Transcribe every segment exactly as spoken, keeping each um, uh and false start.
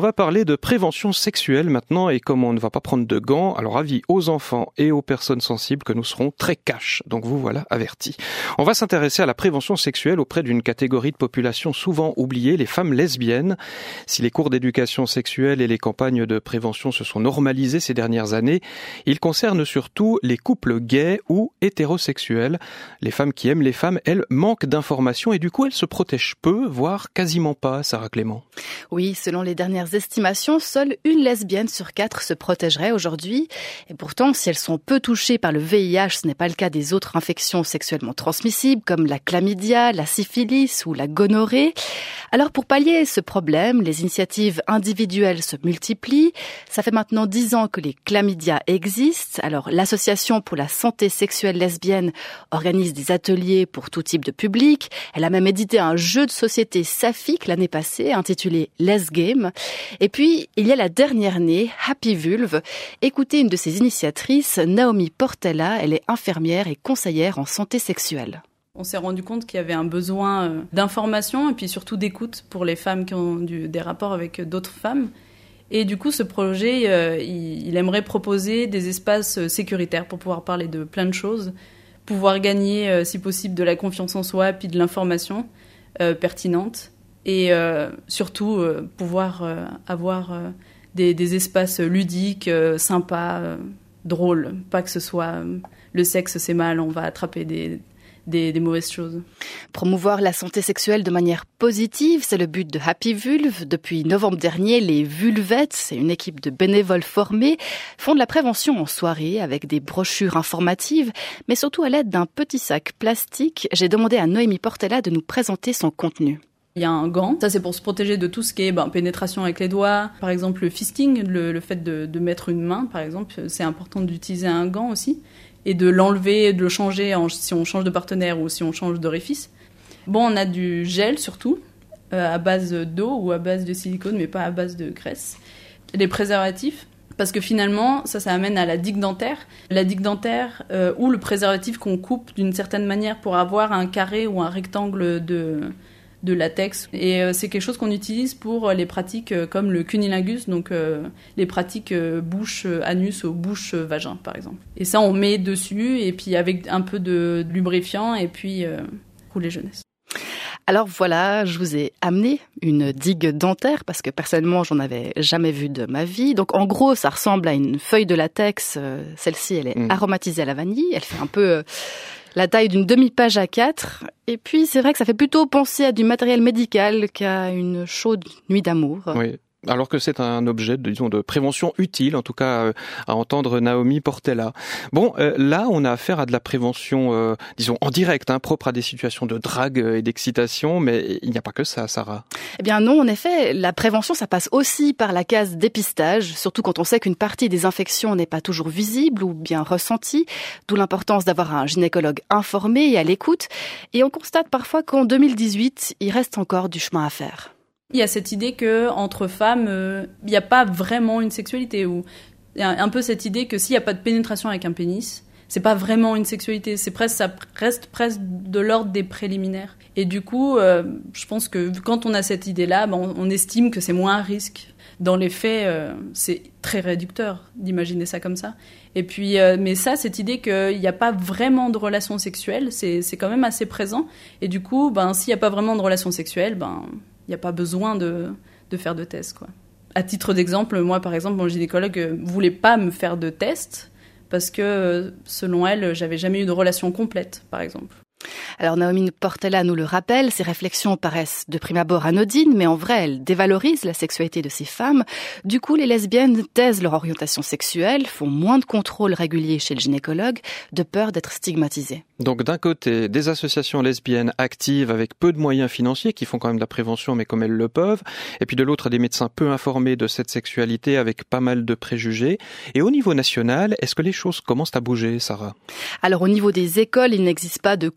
va parler de prévention sexuelle maintenant, et comme on ne va pas prendre de gants, alors avis aux enfants et aux personnes sensibles que nous serons très cash. Donc vous voilà avertis. On va s'intéresser à la prévention sexuelle auprès d'une catégorie de population souvent oubliée, les femmes lesbiennes. Si les cours d'éducation sexuelle et les campagnes de prévention se sont normalisés ces dernières années, ils concernent surtout les couples gays ou hétérosexuels. Les femmes qui aiment les femmes, elles, manquent d'informations et du coup elles se protègent peu, voire quasiment pas, Sarah Clément. Oui, selon les dernières estimations, seule une lesbienne sur quatre se protégerait aujourd'hui. Et pourtant, si elles sont peu touchées par le V I H, ce n'est pas le cas des autres infections sexuellement transmissibles comme la chlamydia, la syphilis ou la gonorrhée. Alors pour pallier ce problème, les initiatives individuelles se multiplient. Ça fait maintenant dix ans que les chlamydia existent. Alors l'association pour la santé sexuelle lesbienne organise des ateliers pour tout type de public. Elle a même édité un jeu de société saphique l'année passée intitulé Les Game. Et puis il y a la dernière née, Happy Vulve. Écoutez une de ses initiatrices, Naomi Portela. Elle est infirmière et conseillère en santé sexuelle. On s'est rendu compte qu'il y avait un besoin d'information et puis surtout d'écoute pour les femmes qui ont du, des rapports avec d'autres femmes. Et du coup, ce projet, euh, il, il aimerait proposer des espaces sécuritaires pour pouvoir parler de plein de choses, pouvoir gagner, euh, si possible, de la confiance en soi puis de l'information euh, pertinente et euh, surtout euh, pouvoir euh, avoir euh, des, des espaces ludiques, euh, sympas, euh, drôles. Pas que ce soit euh, le sexe, c'est mal, on va attraper des... Des, des mauvaises choses. Promouvoir la santé sexuelle de manière positive, c'est le but de Happy Vulve. Depuis novembre dernier, les Vulvettes, c'est une équipe de bénévoles formés, font de la prévention en soirée avec des brochures informatives, mais surtout à l'aide d'un petit sac plastique. J'ai demandé à Noémie Portela de nous présenter son contenu. Il y a un gant, ça c'est pour se protéger de tout ce qui est ben, pénétration avec les doigts, par exemple le fisting, le, le fait de, de mettre une main par exemple, c'est important d'utiliser un gant aussi. Et de l'enlever, de le changer en, si on change de partenaire ou si on change d'orifice. Bon, on a du gel surtout, euh, à base d'eau ou à base de silicone, mais pas à base de graisse. Les préservatifs, parce que finalement, ça, ça amène à la digue dentaire. La digue dentaire euh, ou le préservatif qu'on coupe d'une certaine manière pour avoir un carré ou un rectangle de... de latex. Et euh, c'est quelque chose qu'on utilise pour les pratiques euh, comme le cunnilingus, donc euh, les pratiques euh, bouche-anus ou bouche-vagin, par exemple. Et ça, on met dessus, et puis avec un peu de, de lubrifiant, et puis euh, rouler jeunesse. Alors voilà, je vous ai amené une digue dentaire, parce que personnellement, j'en avais jamais vu de ma vie. Donc en gros, ça ressemble à une feuille de latex. Euh, celle-ci, elle est mmh. aromatisée à la vanille. Elle fait un peu... Euh, la taille d'une demi-page A quatre. Et puis, c'est vrai que ça fait plutôt penser à du matériel médical qu'à une chaude nuit d'amour. Oui. Alors que c'est un objet, disons, de prévention utile, en tout cas euh, à entendre Naomi Portela. Bon, euh, là, on a affaire à de la prévention, euh, disons, en direct, hein, propre à des situations de drague et d'excitation, mais il n'y a pas que ça, Sarah. Eh bien non, en effet, la prévention, ça passe aussi par la case dépistage, surtout quand on sait qu'une partie des infections n'est pas toujours visible ou bien ressentie, d'où l'importance d'avoir un gynécologue informé et à l'écoute. Et on constate parfois qu'en deux mille dix-huit, il reste encore du chemin à faire. Il y a cette idée que entre femmes, euh, il n'y a pas vraiment une sexualité, ou il y a un peu cette idée que s'il n'y a pas de pénétration avec un pénis, c'est pas vraiment une sexualité, c'est presque, ça reste presque de l'ordre des préliminaires. Et du coup, euh, je pense que quand on a cette idée-là, ben on, on estime que c'est moins un risque. Dans les faits, euh, c'est très réducteur d'imaginer ça comme ça. Et puis, euh, mais ça, cette idée qu'il n'y a pas vraiment de relation sexuelle, c'est, c'est quand même assez présent. Et du coup, ben s'il n'y a pas vraiment de relation sexuelle, ben il n'y a pas besoin de, de faire de tests, quoi. À titre d'exemple, moi, par exemple, mon gynécologue ne voulait pas me faire de tests parce que, selon elle, j'avais jamais eu de relation complète, par exemple. Alors Naomi Portela nous le rappelle, ces réflexions paraissent de prime abord anodines, mais en vrai, elles dévalorisent la sexualité de ces femmes. Du coup, les lesbiennes taisent leur orientation sexuelle, font moins de contrôles réguliers chez le gynécologue, de peur d'être stigmatisées. Donc d'un côté, des associations lesbiennes actives avec peu de moyens financiers qui font quand même de la prévention mais comme elles le peuvent, et puis de l'autre des médecins peu informés de cette sexualité avec pas mal de préjugés. Et au niveau national, est-ce que les choses commencent à bouger, Sarah ? Alors au niveau des écoles, il n'existe pas de cours d'éducation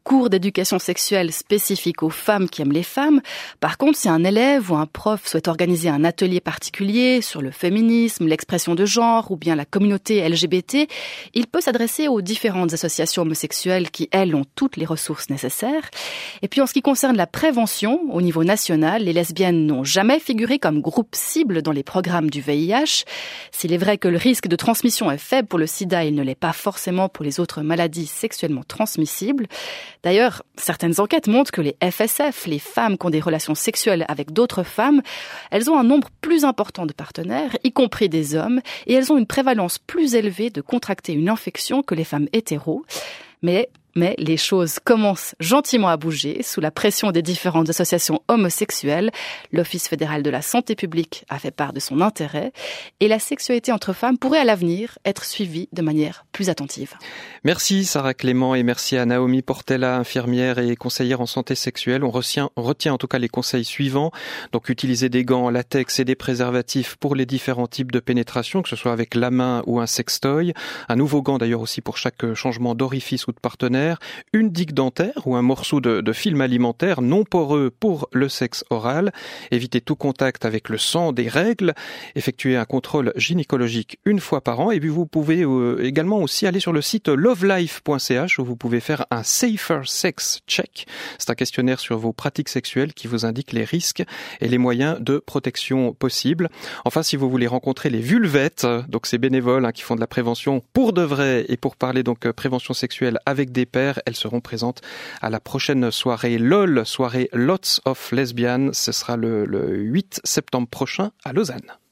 d'éducation sexuelle spécifique aux femmes qui aiment les femmes. Par contre, si un élève ou un prof souhaite organiser un atelier particulier sur le féminisme, l'expression de genre ou bien la communauté L G B T, il peut s'adresser aux différentes associations homosexuelles qui, elles, ont toutes les ressources nécessaires. Et puis en ce qui concerne la prévention, au niveau national, les lesbiennes n'ont jamais figuré comme groupe cible dans les programmes du V I H. S'il est vrai que le risque de transmission est faible pour le sida, il ne l'est pas forcément pour les autres maladies sexuellement transmissibles. D'ailleurs, certaines enquêtes montrent que les F S F, les femmes qui ont des relations sexuelles avec d'autres femmes, elles ont un nombre plus important de partenaires, y compris des hommes, et elles ont une prévalence plus élevée de contracter une infection que les femmes hétéros. Mais Mais les choses commencent gentiment à bouger sous la pression des différentes associations homosexuelles. L'Office fédéral de la santé publique a fait part de son intérêt et la sexualité entre femmes pourrait à l'avenir être suivie de manière plus attentive. Merci Sarah Clément et merci à Naomi Portela, infirmière et conseillère en santé sexuelle. On retient, on retient en tout cas les conseils suivants. Donc utiliser des gants en latex et des préservatifs pour les différents types de pénétration, que ce soit avec la main ou un sextoy. Un nouveau gant d'ailleurs aussi pour chaque changement d'orifice ou de partenaire. Une digue dentaire ou un morceau de, de film alimentaire non poreux pour le sexe oral, éviter tout contact avec le sang des règles, effectuer un contrôle gynécologique une fois par an et puis vous pouvez euh, également aussi aller sur le site lovelife point c h où vous pouvez faire un Safer Sex Check. C'est un questionnaire sur vos pratiques sexuelles qui vous indique les risques et les moyens de protection possibles. Enfin, si vous voulez rencontrer les vulvettes, donc ces bénévoles hein, qui font de la prévention pour de vrai et pour parler donc prévention sexuelle avec des elles seront présentes à la prochaine soirée L O L, soirée Lots of Lesbians. Ce sera le, le huit septembre prochain à Lausanne.